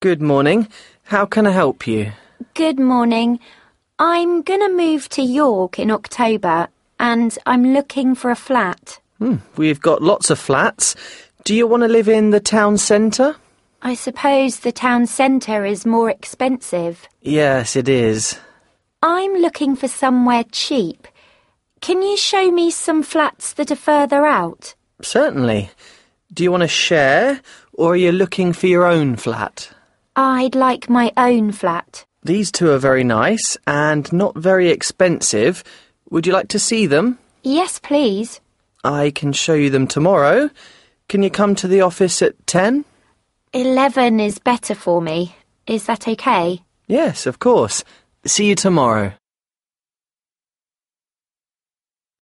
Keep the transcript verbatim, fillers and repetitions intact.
Good morning. How can I help you? Good morning. I'm going to move to York in October and I'm looking for a flat. Hmm, we've got lots of flats. Do you want to live in the town centre? I suppose the town centre is more expensive. Yes, it is. I'm looking for somewhere cheap. Can you show me some flats that are further out? Certainly. Do you want to share, or are you looking for your own flat? I'd like my own flat. These two are very nice and not very expensive. Would you like to see them? Yes, please. I can show you them tomorrow. Can you come to the office at ten? Eleven is better for me. Is that okay? Yes, of course. See you tomorrow.